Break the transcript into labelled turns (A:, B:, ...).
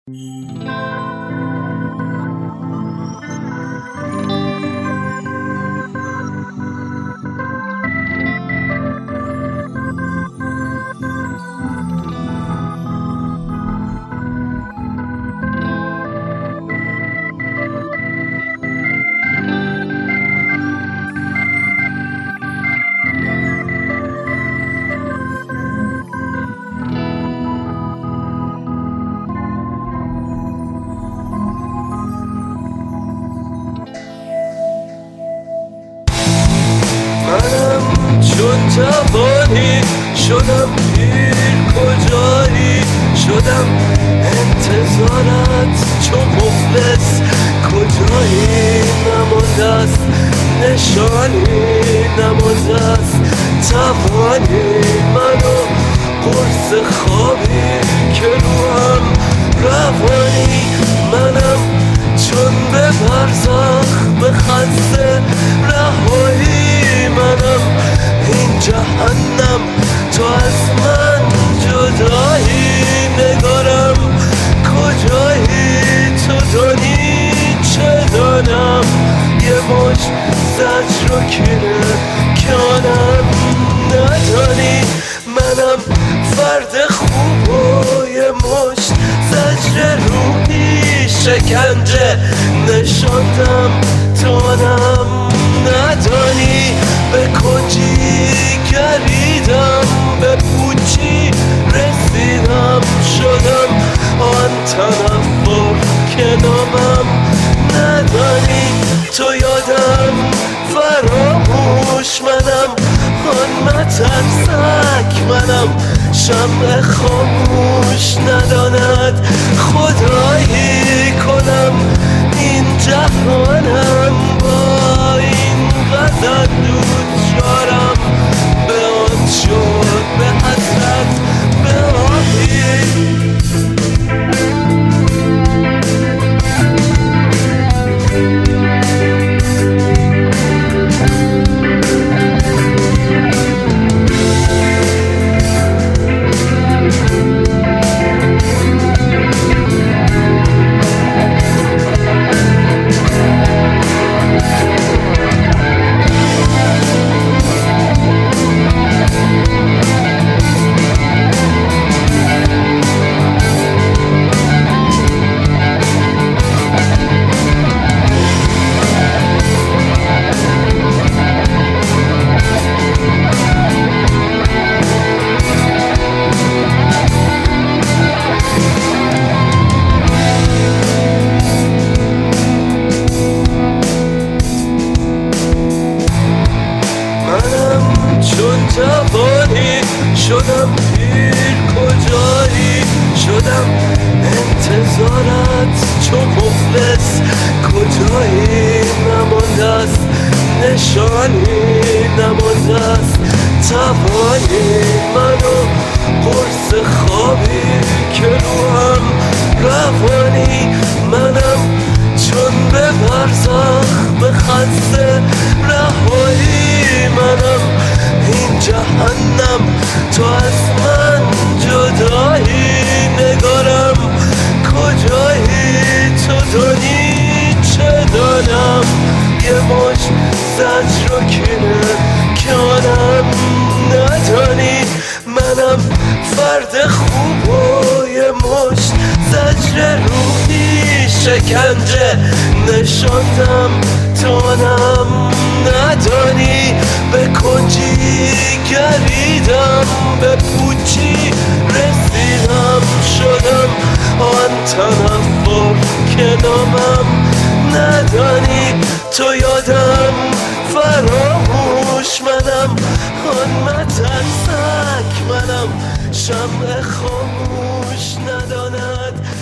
A: چون جوانی شدم پیر کجایی شدم انتظارت چون مفلس کجایی نمانده است نشانی نمانده است توانی منو قرص خوابی که روحم روانی منم چون به برزخ به خسته رهایی منم این جهنم تو از من جدایی نگارم کجایی تو دانی چه دانم یه مش زجر و کینه کانم ندانی منم فرد خوب و یه مش زجر روحی شکنجه نشاندم تانم ندانی به کنجی گریدم به پوچی رسیدم شدم آن تنفر که نامم ندانی تو یادم فراموش منم آن مترسک منم شمع خاموش نداند خدایی کنم این جهانم با این غزل دود شارم به آن شد به حسرت به آهی چون جوانی شدم پیر کجایی شدم انتظارت چون مفلس کجایی نمانده است نشانی نمانده است توانی منو قرص خوابی که روحم روانی منم چون به برزخ به خسته رهایی منم این جهنم تو از من جدایی نگارم کجایی تو دانی چه دانم یه مش زجر و کینه کانم ندانی منم فرد خوب و یه مش زجر روحی شکنجه نشاندم تانم ندانی به کنجی گریدم به پوچی رسیدم شدم آن تنفر که نامم ندانی تو یادم فراموش منم آن مترسک منم شمع خاموش نداند